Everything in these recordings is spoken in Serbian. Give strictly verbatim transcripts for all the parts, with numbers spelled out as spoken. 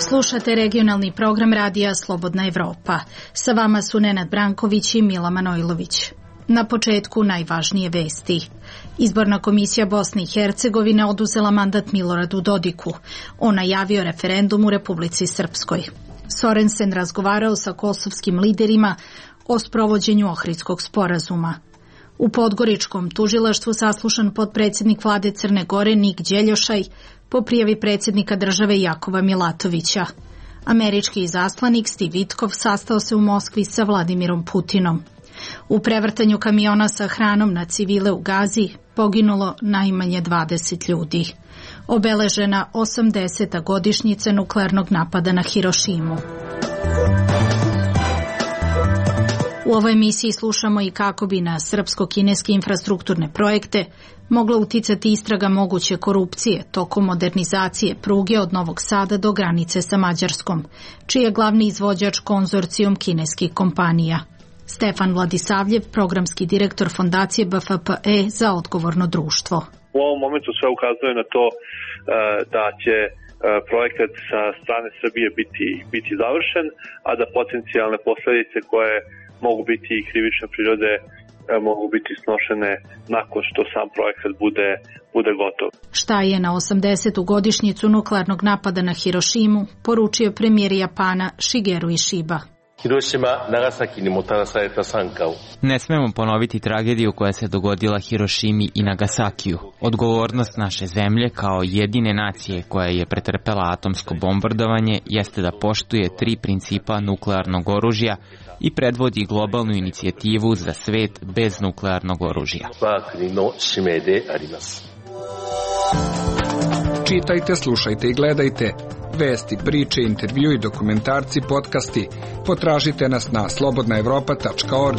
Slušate regionalni program radija Slobodna Evropa. Sa vama su Nenad Branković i Mila Manojlović. Na početku najvažnije vesti. Izborna komisija Bosne i Hercegovine oduzela mandat Miloradu Dodiku. On najavio referendum u Republici Srpskoj. Sorensen razgovarao sa kosovskim liderima o sprovođenju Ohridskog sporazuma. U Podgoričkom tužilaštvu saslušan potpredsjednik vlade Crne Gore Nik Đeljošaj po prijavi predsjednika države Jakova Milatovića. Američki izaslanik Steve Vitkov sastao se u Moskvi sa Vladimirom Putinom. U prevrtanju kamiona sa hranom na civile u Gazi poginulo najmanje dvadeset ljudi. Obeležena osamdeseta godišnjica nuklearnog napada na Hirošimu. U ovoj emisiji slušamo i kako bi na srpsko-kineske infrastrukturne projekte mogla uticati istraga moguće korupcije tokom modernizacije pruge od Novog Sada do granice sa Mađarskom, čiji je glavni izvođač konzorcijum kineskih kompanija. Stefan Vladisavljev, programski direktor Fondacije B F P E za odgovorno društvo. U ovom momentu sve ukazuje na to da će projekat sa strane Srbije biti, biti završen, a da potencijalne posljedice koje mogu biti i krivične prirode mogu biti snošene nakon što sam projekat bude, bude gotov. Šta je na osamdesetu godišnjicu nuklearnog napada na Hirošimu poručio premijer Japana Shigeru Ishiba. Ne smemo ponoviti tragediju koja se dogodila Hirošimi i Nagasakiju. Odgovornost naše zemlje kao jedine nacije koja je pretrpela atomsko bombardovanje jeste da poštuje tri principa nuklearnog oružja i predvodi globalnu inicijativu za svet bez nuklearnog oružja. Čitajte, slušajte i gledajte vesti, priče, intervjui, dokumentarci, podcasti. Potražite nas na slobodna evropa tačka org.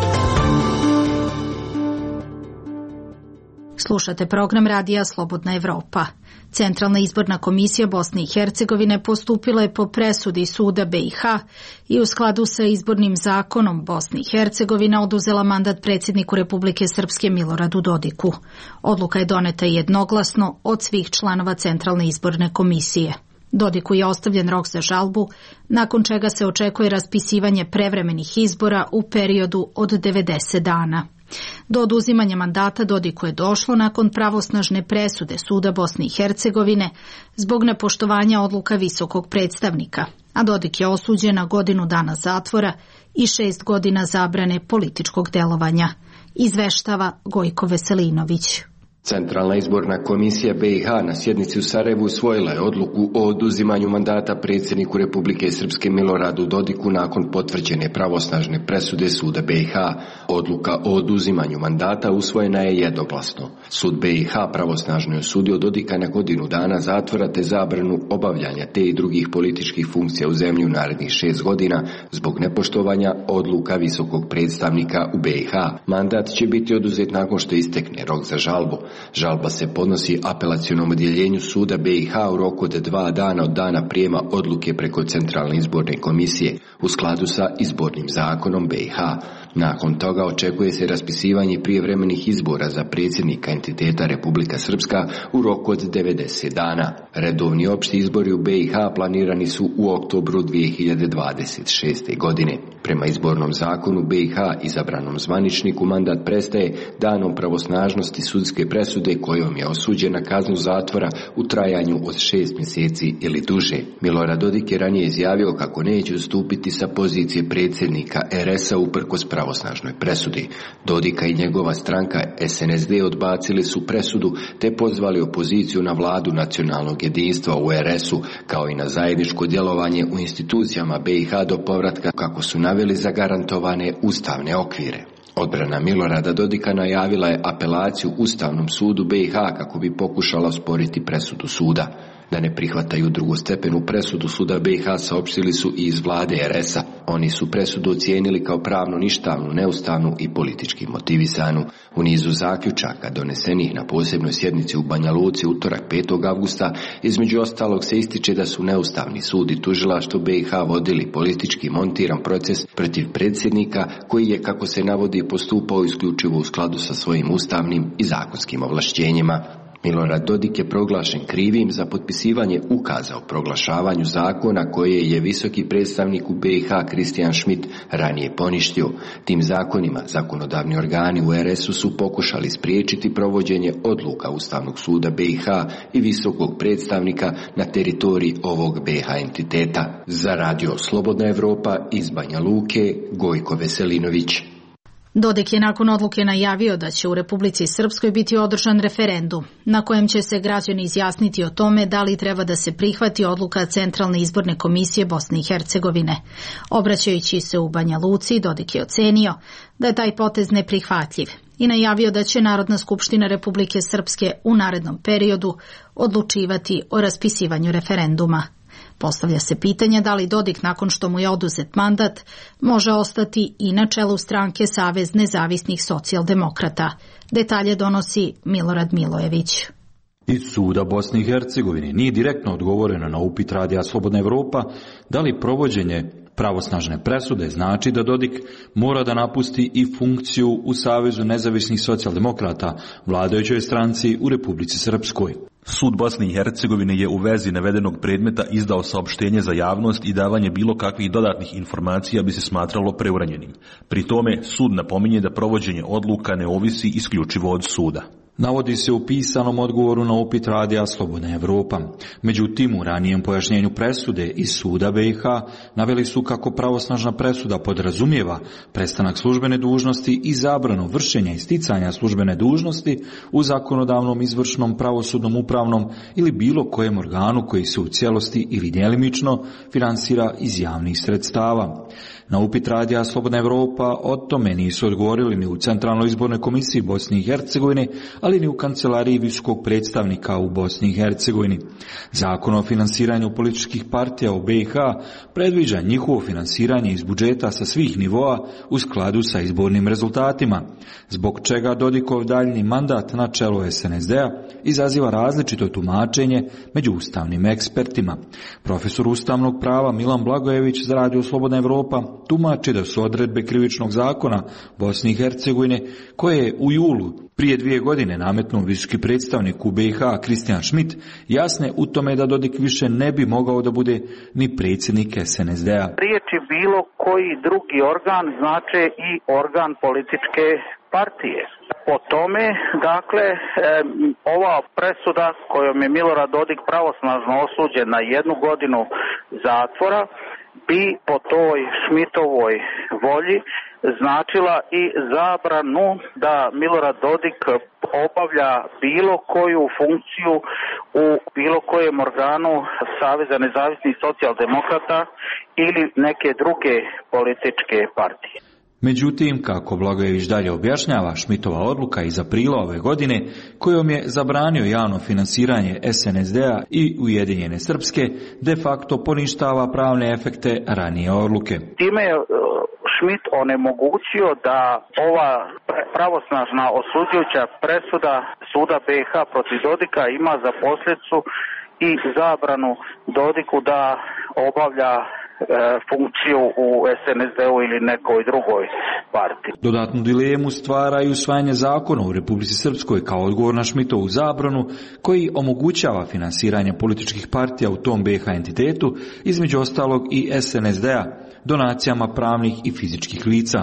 Slušate program radija Slobodna Evropa. Centralna izborna komisija Bosne i Hercegovine postupila je po presudi suda B i H i u skladu sa izbornim zakonom Bosne i Hercegovina oduzela mandat predsjedniku Republike Srpske Miloradu Dodiku. Odluka je doneta jednoglasno od svih članova Centralne izborne komisije. Dodiku je ostavljen rok za žalbu, nakon čega se očekuje raspisivanje prevremenih izbora u periodu od devedeset dana. Do oduzimanja mandata Dodiku je došlo nakon pravosnažne presude Suda Bosne i Hercegovine zbog nepoštovanja odluka visokog predstavnika, a Dodik je osuđen na godinu dana zatvora i šest godina zabrane političkog delovanja, izveštava Gojko Veselinović. Centralna izborna komisija B i H na sjednici u Sarajevu usvojila je odluku o oduzimanju mandata predsjedniku Republike Srpske Miloradu Dodiku nakon potvrđene pravosnažne presude suda B i H. Odluka o oduzimanju mandata usvojena je jednoglasno. Sud B i H pravosnažno je osudio Dodika na godinu dana zatvora te zabranu obavljanja te i drugih političkih funkcija u zemlji u narednih šest godina zbog nepoštovanja odluka visokog predstavnika u B i H. Mandat će biti oduzet nakon što istekne rok za žalbu. Žalba se podnosi apelacionom odjeljenju suda B i H u roku od dva dana od dana prijema odluke preko Centralne izborne komisije u skladu sa izbornim zakonom B i H. Nakon toga očekuje se raspisivanje prijevremenih izbora za predsjednika entiteta Republika Srpska u roku od devedeset dana. Redovni opšti izbori u B i H planirani su u oktobru dvije hiljade dvadeset šeste. godine. Prema izbornom zakonu B i H izabranom zvaničniku mandat prestaje danom pravosnažnosti sudske presude kojom je osuđen na kaznu zatvora u trajanju od šest mjeseci ili duže. Milorad Dodik je ranije izjavio kako neće ustupiti sa pozicije predsjednika R S-a uprkos pravosnažnoj presudi. Dodika i njegova stranka S N S D odbacili su presudu te pozvali opoziciju na vladu nacionalnog jedinstva u R S-u kao i na zajedničko djelovanje u institucijama B i H do povratka kako su naveli zagarantovane ustavne okvire. Odbrana Milorada Dodika najavila je apelaciju Ustavnom sudu B i H kako bi pokušala osporiti presudu suda. Da ne prihvataju drugostepenu presudu suda B i H saopštili su i iz vlade R S-a. Oni su presudu ocijenili kao pravno ništavnu, neustavnu i politički motivisanu. U nizu zaključaka donesenih na posebnoj sjednici u Banja Luci utorak petog avgusta između ostalog se ističe da su neustavni sud i tužilaštvo B i H vodili politički montiran proces protiv predsjednika koji je, kako se navodi, postupao isključivo u skladu sa svojim ustavnim i zakonskim ovlašćenjima. Milorad Dodik je proglašen krivim za potpisivanje ukaza o proglašavanju zakona koje je visoki predstavnik u B i H Christian Schmidt ranije poništio. Tim zakonima zakonodavni organi u er es u su pokušali spriječiti provođenje odluka Ustavnog suda B i H i visokog predstavnika na teritoriji ovog B i H entiteta. Za radio Slobodna Evropa iz Banja Luke, Gojko Veselinović. Dodik je nakon odluke najavio da će u Republici Srpskoj biti održan referendum, na kojem će se građani izjasniti o tome da li treba da se prihvati odluka Centralne izborne komisije Bosne i Hercegovine. Obraćajući se u Banja Luci, Dodik je ocenio da je taj potez neprihvatljiv i najavio da će Narodna skupština Republike Srpske u narednom periodu odlučivati o raspisivanju referenduma. Postavlja se pitanje da li Dodik, nakon što mu je oduzet mandat, može ostati i na čelu stranke Savez nezavisnih socijaldemokrata. Detalje donosi Milorad Milojević. Iz suda Bosne i Hercegovine nije direktno odgovoreno na upit radija Slobodna Evropa da li provođenje pravosnažne presude znači da Dodik mora da napusti i funkciju u Savezu nezavisnih socijaldemokrata, vladajućoj stranci u Republici Srpskoj. Sud Bosne i Hercegovine je u vezi navedenog predmeta izdao saopštenje za javnost i davanje bilo kakvih dodatnih informacija bi se smatralo preuranjenim. Pri tome sud napominje da provođenje odluka ne ovisi isključivo od suda. Navodi se u pisanom odgovoru na upit radija Slobodna Evropa. Međutim, u ranijem pojašnjenju presude iz suda B i H naveli su kako pravosnažna presuda podrazumijeva prestanak službene dužnosti i zabranu vršenja i sticanja službene dužnosti u zakonodavnom, izvršnom, pravosudnom, upravnom ili bilo kojem organu koji se u cijelosti ili djelimično finansira iz javnih sredstava. Na upit radija Slobodna Evropa o tome nisu odgovorili ni u Centralnoj izbornoj komisiji Bosne i Hercegovine, ali ni u kancelariji visokog predstavnika u Bosni i Hercegovini. Zakon o finansiranju političkih partija u B i H predviđa njihovo finansiranje iz budžeta sa svih nivoa u skladu sa izbornim rezultatima, zbog čega Dodikov daljni mandat na čelu es en es de a izaziva različito tumačenje među ustavnim ekspertima. Profesor ustavnog prava Milan Blagojević za radio Slobodna Evropa tumači da su odredbe krivičnog zakona Bosne i Hercegovine, koje je u julu prije dvije godine nametnuo visoki predstavnik u B i H Christian Schmidt, jasne u tome da Dodik više ne bi mogao da bude ni predsjednik es en es de a. Riječi bilo koji drugi organ znače i organ političke partije. Po tome, dakle, e, ova presuda kojom je Milorad Dodik pravosnažno osuđen na jednu godinu zatvora bi po toj Schmidtovoj volji značila i zabranu da Milorad Dodik obavlja bilo koju funkciju u bilo kojem organu Saveza nezavisnih socijaldemokrata ili neke druge političke partije. Međutim, kako Blagojević dalje objašnjava, Schmidtova odluka iz aprila ove godine, kojom je zabranio javno finansiranje es en es de a i Ujedinjene Srpske, de facto poništava pravne efekte ranije odluke. Time je Schmidt onemogućio da ova pravosnažna osuđujuća presuda suda B i H protiv Dodika ima za posljedicu i zabranu Dodiku da obavlja funkciju u es en es de u ili nekoj drugoj partiji. Dodatnu dilemu stvara i usvajanje zakona u Republici Srpskoj kao odgovor na Schmidtovu zabranu, koji omogućava finansiranje političkih partija u tom B i H entitetu, između ostalog i es en es de a, donacijama pravnih i fizičkih lica.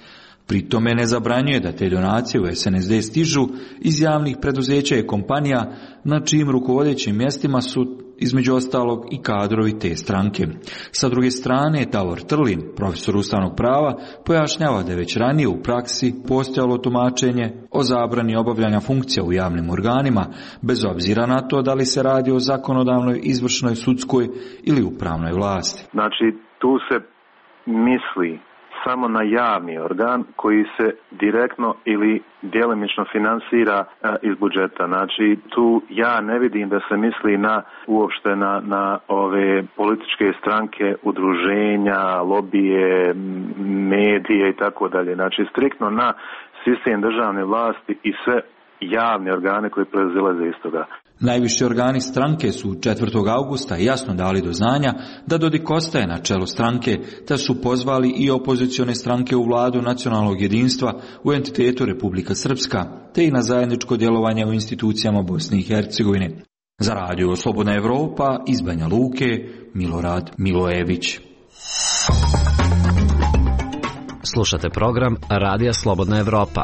Pri tome ne zabranjuje da te donacije u es en es de stižu iz javnih preduzeća i kompanija na čijim rukovodećim mjestima su između ostalog i kadrovi te stranke. Sa druge strane, Davor Trlin, profesor ustavnog prava, pojašnjava da je već ranije u praksi postojalo tumačenje o zabrani obavljanja funkcija u javnim organima, bez obzira na to da li se radi o zakonodavnoj, izvršnoj, sudskoj ili upravnoj vlasti. Znači, tu se misli samo na javni organ koji se direktno ili djelomično finansira iz budžeta. Znači, tu ja ne vidim da se misli na uopšte na, na ove političke stranke, udruženja, lobije, medije i tako dalje. Znači, striktno na sistem državne vlasti i sve javne organe koji proizilaze iz toga. Najviši organi stranke su četvrtog augusta jasno dali do znanja da Dodik ostaje na čelu stranke, te su pozvali i opozicione stranke u vladu nacionalnog jedinstva u entitetu Republika Srpska, te i na zajedničko djelovanje u institucijama Bosne i Hercegovine. Za radio Slobodna Evropa iz Banja Luke, Milorad Milojević. Slušate program Radija Slobodna Evropa.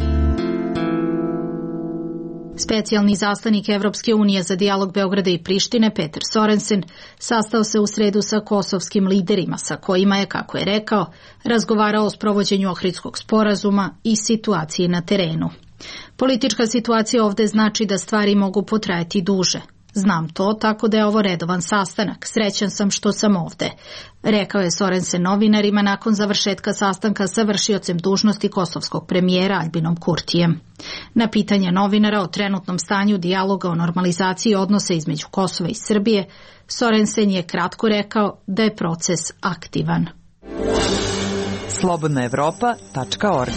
Specijalni izaslanik Evropske unije za dijalog Beograda i Prištine, Peter Sorensen, sastao se u sredu sa kosovskim liderima, sa kojima je, kako je rekao, razgovarao o sprovođenju Ohridskog sporazuma i situaciji na terenu. Politička situacija ovde znači da stvari mogu potrajati duže. Znam to, tako da je ovo redovan sastanak. Srećan sam što sam ovde, rekao je Sorensen novinarima nakon završetka sastanka sa vršiocem dužnosti kosovskog premijera Albinom Kurtijem. Na pitanje novinara o trenutnom stanju dijaloga o normalizaciji odnosa između Kosova i Srbije, Sorensen je kratko rekao da je proces aktivan. slobodna evropa tačka org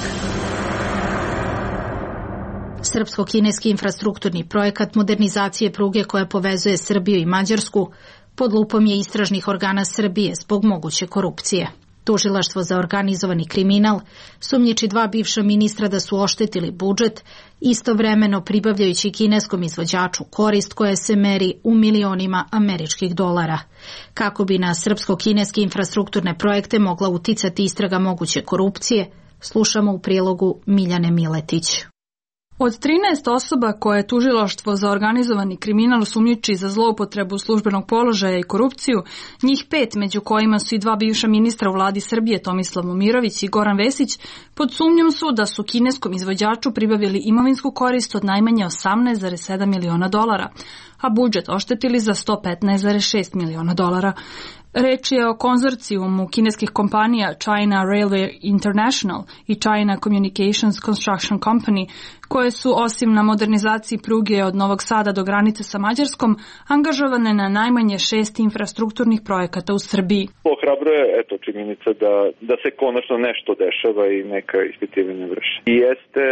Srpsko-kineski infrastrukturni projekat modernizacije pruge koja povezuje Srbiju i Mađarsku pod lupom je istražnih organa Srbije zbog moguće korupcije. Tužilaštvo za organizovani kriminal sumnjiči dva bivša ministra da su oštetili budžet, istovremeno pribavljajući kineskom izvođaču korist koja se meri u milionima američkih dolara. Kako bi na srpsko-kineske infrastrukturne projekte mogla uticati istraga moguće korupcije, slušamo u prilogu Miljane Miletić. Od trinaest osoba koje je tužilaštvo za organizovani kriminal sumnjiči za zloupotrebu službenog položaja i korupciju, njih pet, među kojima su i dva bivša ministra u vladi Srbije, Tomislav Momirović i Goran Vesić, pod sumnjom su da su kineskom izvođaču pribavili imovinsku korist od najmanje osamnaest zarez sedam miliona dolara, a budžet oštetili za sto petnaest zarez šest miliona dolara. Reč je o konzorcijumu kineskih kompanija China Railway International i China Communications Construction Company, koje su osim na modernizaciji pruge od Novog Sada do granice sa Mađarskom angažovane na najmanje šest infrastrukturnih projekata u Srbiji. Ohrabruje eto činjenica da da se konačno nešto dešava i neka ispitivanja vrši. I jeste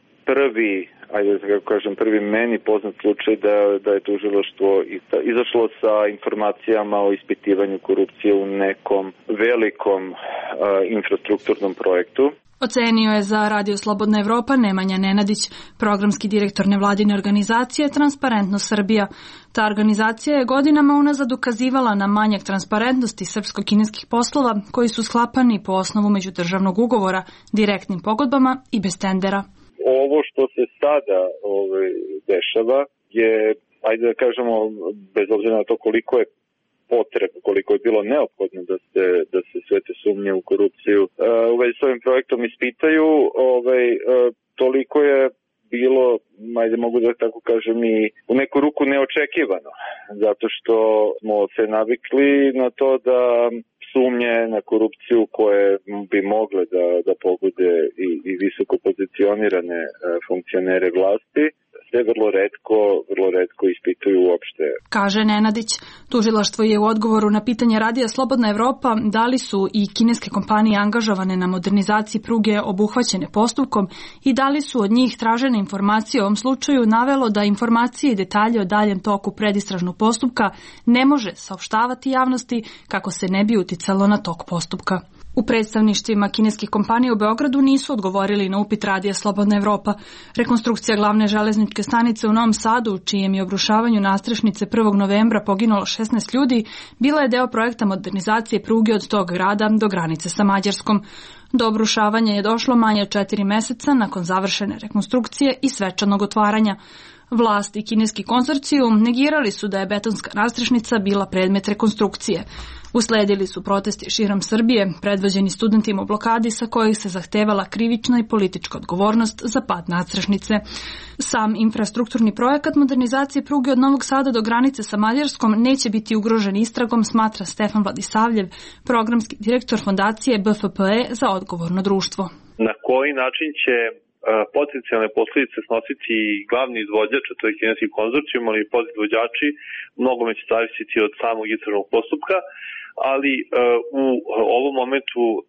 prvi, ajde da kažem, prvi meni poznat slučaj da, da je tužilaštvo izašlo sa informacijama o ispitivanju korupcije u nekom velikom a, infrastrukturnom projektu. Ocenio je za Radio Slobodna Evropa Nemanja Nenadić, programski direktor nevladine organizacije Transparentnost Srbija. Ta organizacija je godinama unazad ukazivala na manjak transparentnosti srpsko-kineskih poslova koji su sklapani po osnovu međudržavnog ugovora, direktnim pogodbama i bez tendera. Ovo što se sada ovaj, dešava je, ajde da kažemo, bez obzira na to koliko je potreba, koliko je bilo neophodno da se, da se sve te sumnje u korupciju u vezi s ovim projektom ispitaju, ovaj, toliko je bilo, ajde mogu da tako kažem, i u neku ruku neočekivano, zato što smo se navikli na to da sumnje na korupciju koje bi mogle da, da pogode i, i visoko pozicionirane e, funkcionere vlasti, sve vrlo retko, vrlo retko ispituju uopšte. Kaže Nenadić, tužilaštvo je u odgovoru na pitanje Radija Slobodna Evropa da li su i kineske kompanije angažovane na modernizaciji pruge obuhvaćene postupkom i da li su od njih tražene informacije o ovom slučaju navelo da informacije i detalje o daljem toku predistražnog postupka ne može saopštavati javnosti kako se ne bi uticalo na tok postupka. U predstavništvima kineskih kompanija u Beogradu nisu odgovorili na upit Radija Slobodna Evropa. Rekonstrukcija glavne železničke stanice u Novom Sadu, u čijem je obrušavanju nastrešnice prvog novembra poginulo šesnaest ljudi, bila je deo projekta modernizacije pruge od tog grada do granice sa Mađarskom. Do obrušavanja je došlo manje od četiri meseca nakon završene rekonstrukcije i svečanog otvaranja. Vlast i kineski konzorcijum negirali su da je betonska nastrešnica bila predmet rekonstrukcije. Usledili su protesti širom Srbije, predvođeni studentima u blokadi sa kojih se zahtevala krivična i politička odgovornost za pad nastrešnice. Sam infrastrukturni projekat modernizacije pruge od Novog Sada do granice sa Mađarskom neće biti ugrožen istragom, smatra Stefan Vladisavljev, programski direktor fondacije B F P E za odgovorno društvo. Na koji način će potencijalne posljedice snositi glavni izvođač, a to je kineski konzorcijum, ali i podizvođači, mnogome će zavisiti od samog istražnog postupka, ali uh, u ovom momentu uh,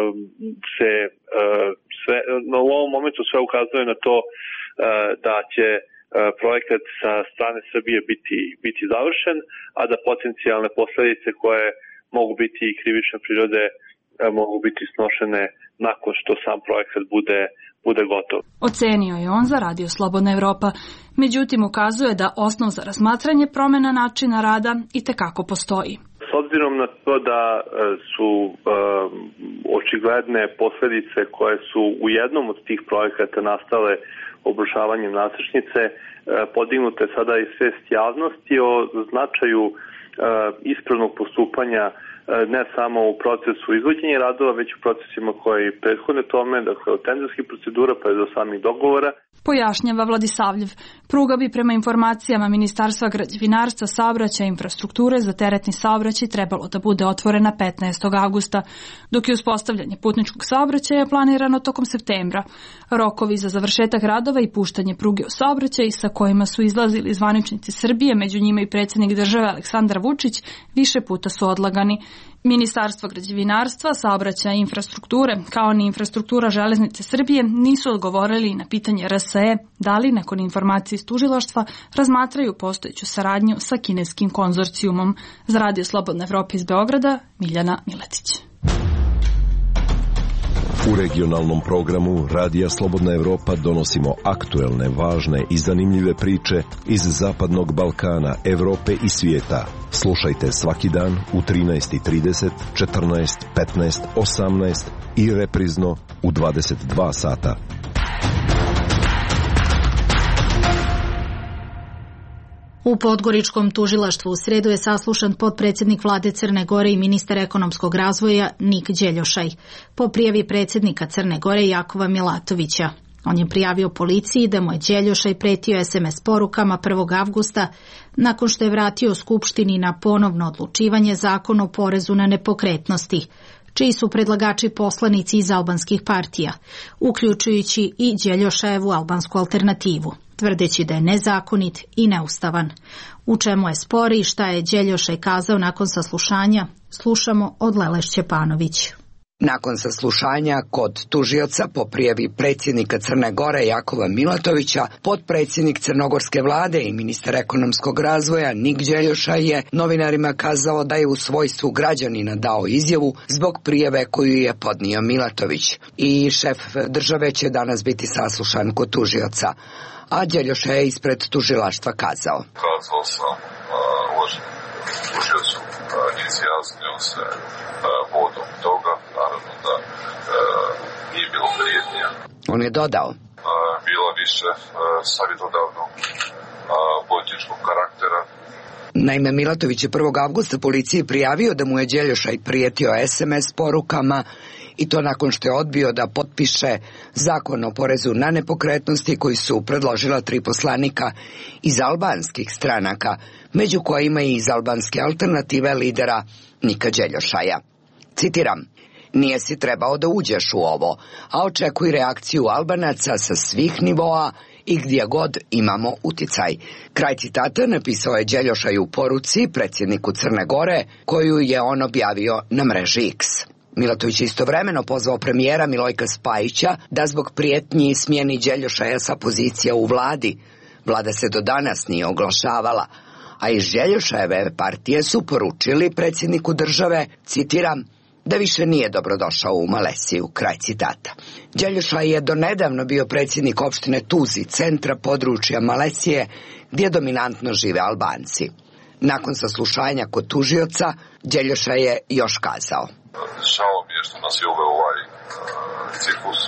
se uh, sve, no, u ovom momentu sve ukazuje na to uh, da će projekat sa strane Srbije biti, biti završen, a da potencijalne posledice koje mogu biti i krivične prirode mogu biti snošene nakon što sam projekat bude, bude gotov. Ocenio je on za Radio Slobodna Evropa, međutim ukazuje da osnov za razmatranje promena načina rada itekako postoji. S obzirom na to da su um, očigledne posledice koje su u jednom od tih projekata nastale obrušavanjem nasičnice, podignute sada i svest javnosti o značaju uh, ispravnog postupanja ne samo u procesu izvođenja radova, već u procesima koji prethodne tome, dakle od tenderskih procedura pa do samih dogovora. Pojašnjava Vladisavljev. Pruga bi prema informacijama Ministarstva građevinarstva, saobraćaja i infrastrukture za teretni saobraćaj trebalo da bude otvorena petnaestog avgusta, dok je uspostavljanje putničkog saobraćaja planirano tokom septembra. Rokovi za završetak radova i puštanje pruge u saobraćaj sa kojima su izlazili zvaničnici Srbije, među njima i predsjednik države Aleksandar Vučić, više puta su odlagani. Ministarstvo građevinarstva, saobraćaja i infrastrukture, kao ni infrastruktura železnice Srbije, nisu odgovorili na pitanje R S E da li, nakon informacije iz tužilaštva, razmatraju postojeću saradnju sa kineskim konzorcijumom. Za Radio Slobodna Evropa iz Beograda, Miljana Miletić. U regionalnom programu Radija Slobodna Evropa donosimo aktuelne, važne i zanimljive priče iz Zapadnog Balkana, Evrope i svijeta. Slušajte svaki dan u trinaest i trideset, četrnaest, petnaest, osamnaest i reprizno u dvadeset dva sata. U Podgoričkom tužilaštvu u sredu je saslušan potpredsjednik vlade Crne Gore i ministar ekonomskog razvoja Nik Đeljošaj po prijavi predsjednika Crne Gore Jakova Milatovića. On je prijavio policiji da mu je Đeljošaj pretio es em es porukama prvog avgusta nakon što je vratio Skupštini na ponovno odlučivanje Zakon o porezu na nepokretnosti, čiji su predlagači poslanici iz albanskih partija, uključujući i Đeljošajevu albansku alternativu, tvrdeći da je nezakonit i neustavan. U čemu je spor i šta je Đeljošaj kazao nakon saslušanja, slušamo od Lele Šćepanović. Nakon saslušanja kod tužioca po prijavi predsjednika Crne Gore Jakova Milatovića, potpredsjednik crnogorske vlade i ministar ekonomskog razvoja Nik Đeljošaj je novinarima kazao da je u svojstvu građanina dao izjavu zbog prijave koju je podnio Milatović. I šef države će danas biti saslušan kod tužioca. A Đeljošaj je ispred tužilaštva kazao. Kazao sam uvaženom tužiocu, izjasnio se vodom toga, naravno da e, nije bilo prijetnija. On je dodao. E, bilo više e, savjetodavnog političkog karaktera. Naime, Milatović je prvog avgusta policiji prijavio da mu je Đeljošaj prijetio es em es porukama i to nakon što je odbio da potpiše Zakon o porezu na nepokretnosti koji su predložila tri poslanika iz albanskih stranaka, među kojima i iz albanske alternative lidera Nika Đeljošaja. Citiram, nije si trebao da uđeš u ovo, a očekuj reakciju Albanaca sa svih nivoa i gdje god imamo uticaj. Kraj citata napisao je Đeljošaj u poruci predsjedniku Crne Gore, koju je on objavio na mreži X. Milatović je istovremeno pozvao premijera Milojka Spajića da zbog prijetnji smjeni Đeljošaja sa pozicija u vladi. Vlada se do danas nije oglašavala, a iz Đeljošajeve partije su poručili predsjedniku države, citiram, da više nije dobrodošao u Malesiju, kraj citata. Đeljošaj je donedavno bio predsjednik opštine Tuzi, centra područja Malesije, gdje dominantno žive Albanci. Nakon saslušanja kod tužioca, Đeljošaj je još kazao. Žao mi je što nas je uveo ovaj uh, ciklus.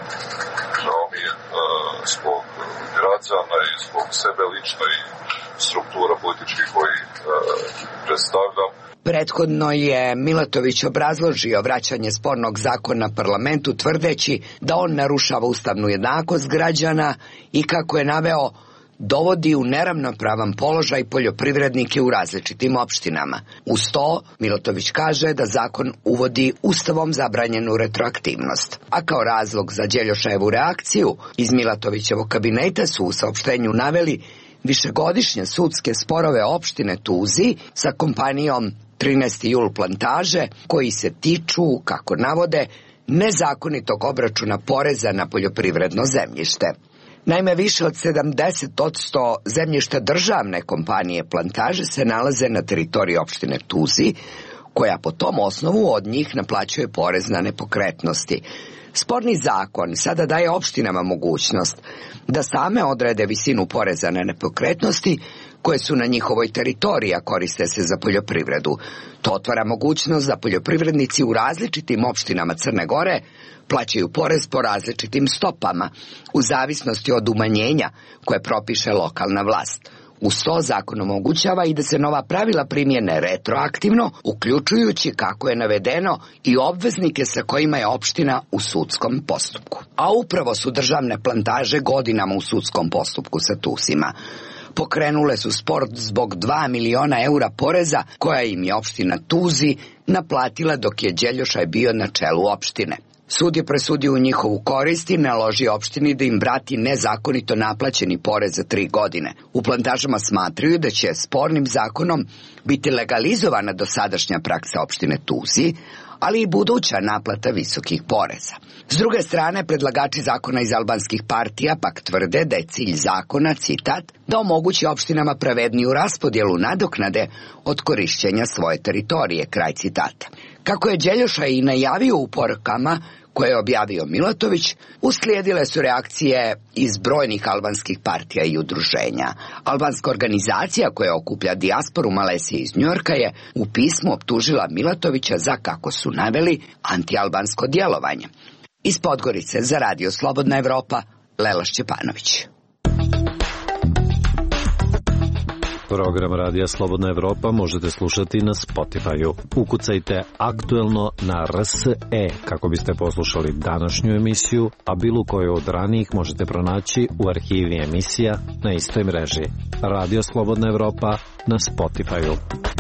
Žao mi je uh, zbog građana i zbog sebe lično i struktura političkih koji uh, predstavljam. Prethodno je Milatović obrazložio vraćanje spornog zakona parlamentu tvrdeći da on narušava ustavnu jednakost građana i, kako je naveo, dovodi u neravnopravan položaj poljoprivrednike u različitim opštinama. Uz to, Milatović kaže da zakon uvodi ustavom zabranjenu retroaktivnost. A kao razlog za Đeljošajevu reakciju, iz Milatovićevog kabineta su u saopštenju naveli višegodišnje sudske sporove opštine Tuzi sa kompanijom trinaesti jul plantaže, koji se tiču, kako navode, nezakonitog obračuna poreza na poljoprivredno zemljište. Naime, više od sedamdeset posto zemljišta državne kompanije Plantaže se nalaze na teritoriji opštine Tuzi, koja po tom osnovu od njih naplaćuje porez na nepokretnosti. Sporni zakon sada daje opštinama mogućnost da same odrede visinu poreza na nepokretnosti koje su na njihovoj teritoriji, a koriste se za poljoprivredu. To otvara mogućnost da poljoprivrednici u različitim opštinama Crne Gore plaćaju porez po različitim stopama, u zavisnosti od umanjenja koje propiše lokalna vlast. Uz to zakon omogućava i da se nova pravila primjene retroaktivno, uključujući, kako je navedeno, i obveznike sa kojima je opština u sudskom postupku. A upravo su državne Plantaže godinama u sudskom postupku sa Tusima. Pokrenule su spor zbog dva miliona eura poreza koja im je opština Tuzi naplatila dok je Đeljošaj bio na čelu opštine. Sud je presudio u njihovu korist i naložio opštini da im vrati nezakonito naplaćeni porez za tri godine. U Plantažama smatraju da će spornim zakonom biti legalizovana dosadašnja praksa opštine Tuzi, ali i buduća naplata visokih poreza. S druge strane, predlagači zakona iz albanskih partija pak tvrde da je cilj zakona, citat, da omogući opštinama pravedniju raspodjelu nadoknade od korišćenja svoje teritorije, kraj citata. Kako je Đeljošaj i najavio u porukama koje je objavio Milatović, uslijedile su reakcije iz brojnih albanskih partija i udruženja. Albanska organizacija koja okuplja dijasporu Malesije iz Njujorka je u pismu optužila Milatovića za, kako su naveli, antialbansko djelovanje. Iz Podgorice za Radio Slobodna Evropa, Lela Šćepanović. Program Radija Slobodna Evropa možete slušati na Spotify-u. Ukucajte aktuelno na R S E kako biste poslušali današnju emisiju, a bilo koju od ranijih možete pronaći u arhivi emisija na istoj mreži. Radio Slobodna Evropa na Spotify-u.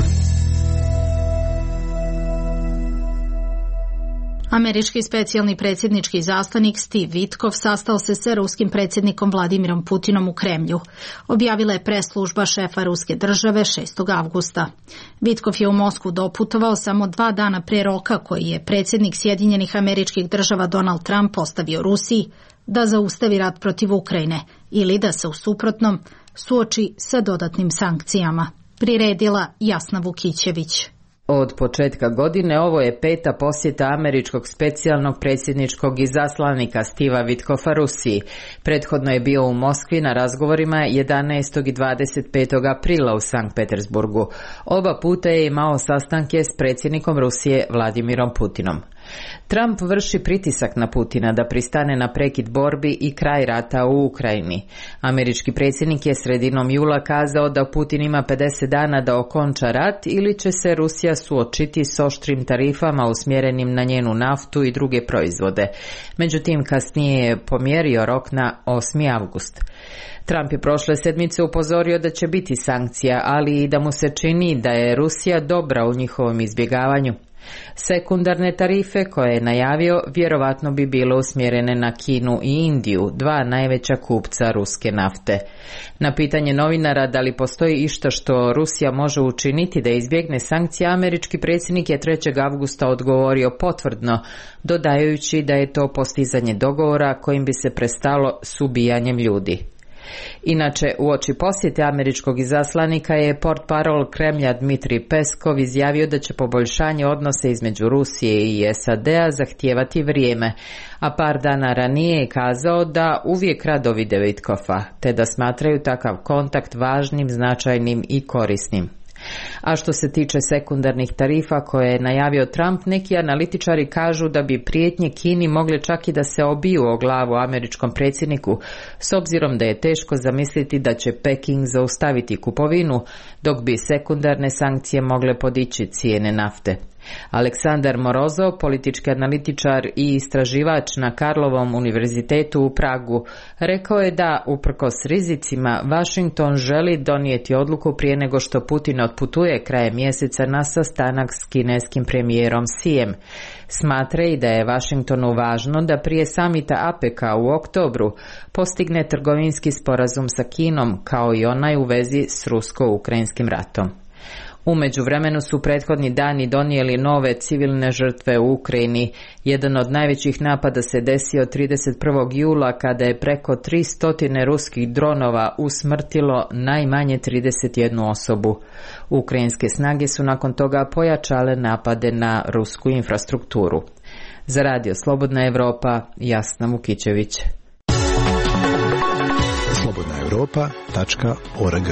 Američki specijalni predsjednički izaslanik Steve Witkoff sastao se sa ruskim predsjednikom Vladimirom Putinom u Kremlju. Objavila je pres služba šefa ruske države šestog avgusta. Witkoff je u Moskvu doputovao samo dva dana pre roka koji je predsjednik Sjedinjenih Američkih Država Donald Trump postavio Rusiji da zaustavi rat protiv Ukrajine ili da se u suprotnom suoči sa dodatnim sankcijama. Priredila Jasna Vukićević. Od početka godine ovo je peta posjeta američkog specijalnog predsjedničkog izaslanika Steva Witkoffa Rusiji. Prethodno je bio u Moskvi na razgovorima jedanaestog i dvadeset petog aprila u Sankt Petersburgu. Oba puta je imao sastanke s predsjednikom Rusije Vladimirom Putinom. Trump vrši pritisak na Putina da pristane na prekid borbi i kraj rata u Ukrajini. Američki predsjednik je sredinom jula kazao da Putin ima pedeset dana da okonča rat ili će se Rusija suočiti s oštrim tarifama usmjerenim na njenu naftu i druge proizvode. Međutim, kasnije je pomjerio rok na osmi avgust. Trump je prošle sedmice upozorio da će biti sankcija, ali i da mu se čini da je Rusija dobra u njihovom izbjegavanju. Sekundarne tarife koje je najavio vjerovatno bi bile usmjerene na Kinu i Indiju, dva najveća kupca ruske nafte. Na pitanje novinara da li postoji išta što Rusija može učiniti da izbjegne sankcije, američki predsjednik je trećeg avgusta odgovorio potvrdno, dodajući da je to postizanje dogovora kojim bi se prestalo s ubijanjem ljudi. Inače, uoči posjete američkog izaslanika je portparol Kremlja Dmitrij Peskov izjavio da će poboljšanje odnose između Rusije i S A D-a zahtijevati vrijeme, a par dana ranije je kazao da uvijek rado vide Witkoffa, te da smatraju takav kontakt važnim, značajnim i korisnim. A što se tiče sekundarnih tarifa koje je najavio Trump, neki analitičari kažu da bi prijetnje Kini mogle čak i da se obiju o glavu američkom predsjedniku, s obzirom da je teško zamisliti da će Peking zaustaviti kupovinu, dok bi sekundarne sankcije mogle podići cijene nafte. Aleksandar Morozov, politički analitičar i istraživač na Karlovom univerzitetu u Pragu, rekao je da, uprkos rizicima, Washington želi donijeti odluku prije nego što Putin otputuje krajem mjeseca na sastanak s kineskim premijerom Xijem. Smatra i da je Washingtonu važno da prije samita APEC-a u oktobru postigne trgovinski sporazum sa Kinom, kao i onaj u vezi s rusko-ukrajinskim ratom. U međuvremenu su prethodni dani donijeli nove civilne žrtve u Ukrajini. Jedan od najvećih napada se desio trideset prvog jula kada je preko tristo ruskih dronova usmrtilo najmanje trideset jednu osobu. Ukrajinske snage su nakon toga pojačale napade na rusku infrastrukturu. Za Radio Slobodna Evropa, Jasna Vukićević. slobodna evropa tačka org.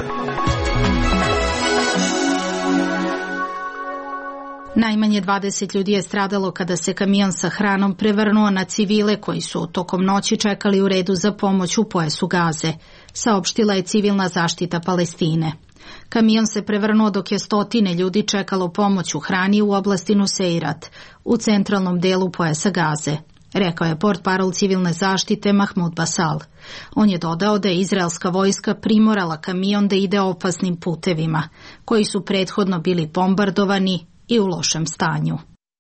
Najmanje dvadeset ljudi je stradalo kada se kamion sa hranom prevrnuo na civile koji su tokom noći čekali u redu za pomoć u pojasu Gaze, saopštila je civilna zaštita Palestine. Kamion se prevrnuo dok je stotine ljudi čekalo pomoć u hrani u oblasti Nuseirat, u centralnom delu pojasa Gaze, rekao je portparol civilne zaštite Mahmud Basal. On je dodao da je izraelska vojska primorala kamion da ide opasnim putevima, koji su prethodno bili bombardovani i u lošem stanju.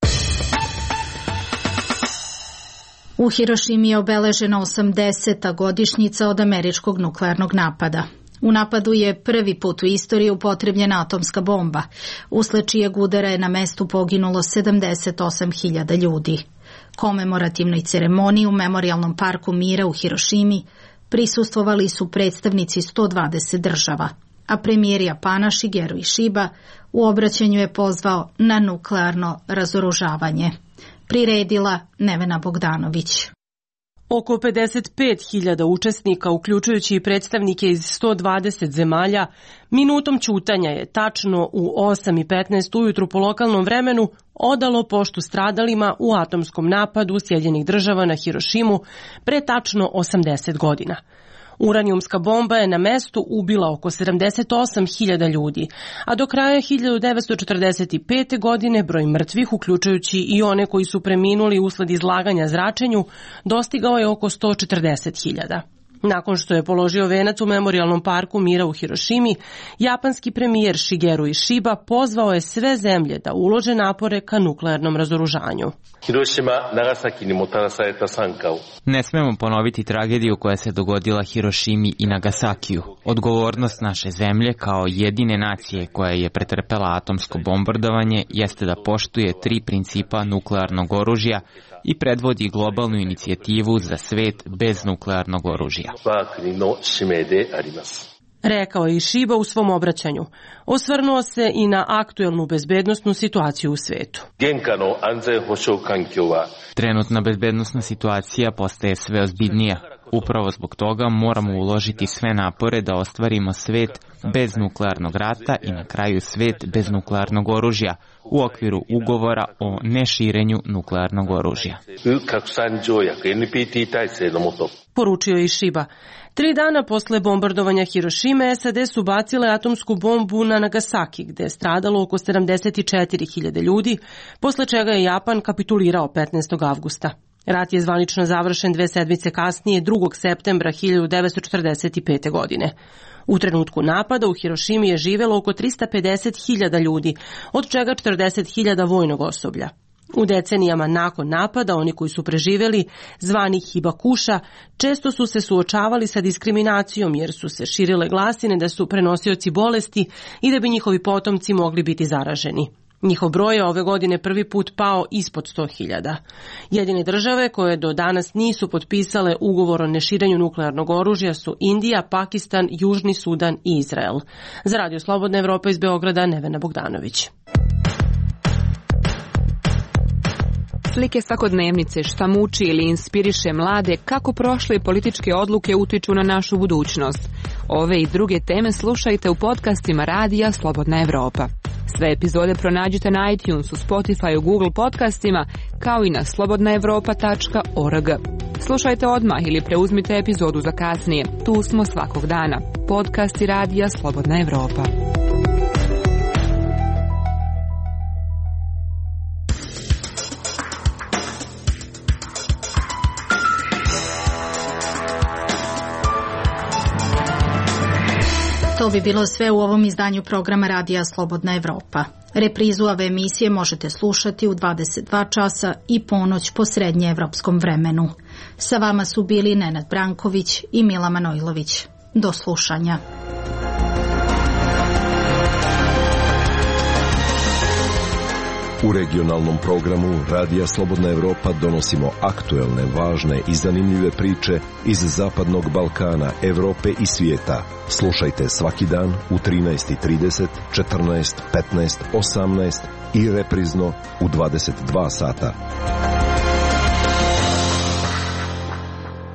U Hirošimi je obeležena osamdeseta godišnjica od američkog nuklearnog napada. U napadu je prvi put u istoriji upotrebljena atomska bomba, usled čijeg udara je na mestu poginulo sedamdeset osam hiljada ljudi. Komemorativnoj ceremoniji u Memorijalnom parku mira u Hirošimi prisustvovali su predstavnici sto dvadeset država, a premijer Japana Shigeru Ishiba u obraćanju je pozvao na nuklearno razoružavanje. Priredila Nevena Bogdanović. Oko pedeset pet hiljada učesnika, uključujući i predstavnike iz sto dvadeset zemalja, minutom ćutanja je tačno u osam i petnaest ujutru po lokalnom vremenu odalo poštu stradalima u atomskom napadu Sjedinjenih Država na Hirošimu pre tačno osamdeset godina. Uranijumska bomba je na mestu ubila oko sedamdeset osam hiljada ljudi, a do kraja hiljadu devetsto četrdeset pete. godine broj mrtvih, uključujući i one koji su preminuli usled izlaganja zračenju, dostigao je oko sto četrdeset hiljada. Nakon što je položio venac u Memorijalnom parku mira u Hirošimi, japanski premijer Shigeru Ishiba pozvao je sve zemlje da ulože napore ka nuklearnom razoružanju. Ne smemo ponoviti tragediju koja se dogodila Hirošimi i Nagasakiju. Odgovornost naše zemlje kao jedine nacije koja je pretrpela atomsko bombardovanje jeste da poštuje tri principa nuklearnog oružja i predvodi globalnu inicijativu za svet bez nuklearnog oružja. Rekao je Ishiba u svom obraćanju. Osvrnuo se i na aktuelnu bezbednosnu situaciju u svetu. Trenutna bezbednosna situacija postaje sve ozbiljnija. Upravo zbog toga moramo uložiti sve napore da ostvarimo svet bez nuklearnog rata i na kraju svet bez nuklearnog oružja u okviru ugovora o neširenju nuklearnog oružja. Poručio je Ishiba. Tri dana posle bombardovanja Hirošime, S A D su bacile atomsku bombu na Nagasaki, gde je stradalo oko sedamdeset četiri hiljade ljudi, posle čega je Japan kapitulirao petnaestog avgusta. Rat je zvanično završen dve sedmice kasnije, drugog septembra hiljadu devetsto četrdeset pete. godine. U trenutku napada u Hirošimi je živelo oko trista pedeset hiljada ljudi, od čega četrdeset hiljada vojnog osoblja. U decenijama nakon napada, oni koji su preživeli, zvani hibakuša, često su se suočavali sa diskriminacijom jer su se širile glasine da su prenosioci bolesti i da bi njihovi potomci mogli biti zaraženi. Njihov broj je ove godine prvi put pao ispod sto hiljada. Jedine države koje do danas nisu potpisale ugovor o neširenju nuklearnog oružja su Indija, Pakistan, Južni Sudan i Izrael. Za Radio Slobodna Evropa iz Beograda, Nevena Bogdanović. Slike svakodnevnice, šta muči ili inspiriše mlade, kako prošle političke odluke utiču na našu budućnost. Ove i druge teme slušajte u podcastima Radija Slobodna Evropa. Sve epizode pronađite na iTunesu, Spotifyu, Google podcastima, kao i na slobodna evropa tačka org. Slušajte odmah ili preuzmite epizodu za kasnije. Tu smo svakog dana. Podcasti Radija Slobodna Evropa. To bi bilo sve u ovom izdanju programa Radija Slobodna Evropa. Reprizu ove emisije možete slušati u dvadeset dva časa i ponoć po srednjeevropskom vremenu. Sa vama su bili Nenad Branković i Mila Manojlović. Do slušanja. U regionalnom programu Radija Slobodna Evropa donosimo aktuelne, važne i zanimljive priče iz Zapadnog Balkana, Evrope i svijeta. Slušajte svaki dan u trinaest i trideset, četrnaest, petnaest, osamnaest i reprizno u dvadeset dva sata.